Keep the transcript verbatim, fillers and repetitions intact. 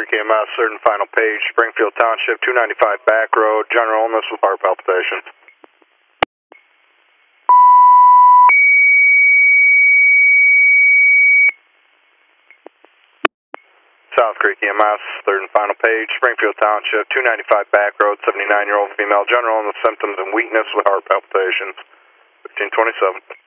Creek E M S, third and final page, Springfield Township, two ninety-five back road, general illness with heart palpitations. South Creek E M S, third and final page, Springfield Township, two ninety-five back road, seventy-nine-year-old female, general illness symptoms and weakness with heart palpitations, fifteen twenty-seven.